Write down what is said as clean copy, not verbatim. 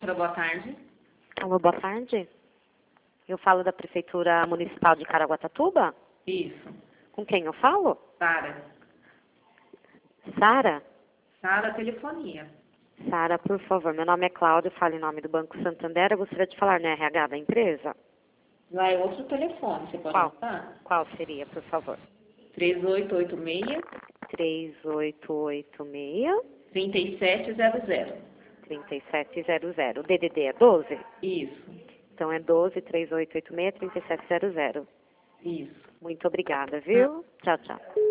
Boa tarde. Alô, boa tarde. Eu falo da Prefeitura Municipal de Caraguatatuba? Isso. Com quem eu falo? Sara. Sara? Sara Telefonia. Sara, por favor, meu nome é Cláudia, falo em nome do Banco Santander. Eu gostaria de falar no RH da empresa. Lá é outro telefone, você pode Qual? anotar? Qual seria, por favor? 3886 3886 3700. 3700. O DDD é 12? Isso. Então é 12 3886 3700. Isso. Muito obrigada, viu? Tchau, tchau.